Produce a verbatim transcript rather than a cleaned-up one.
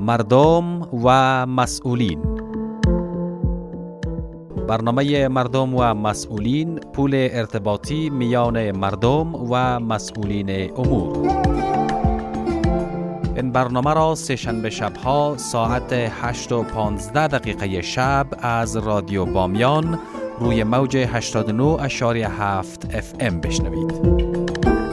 مردم و مسئولین. برنامه مردم و مسئولین پول ارتباطی میان مردم و مسئولین امور. این برنامه را سه شنبه شبها ساعت هشت و پانزده دقیقه شب از رادیو بامیان روی موج هشتاد و نه اشاری هفت اف ام بشنوید.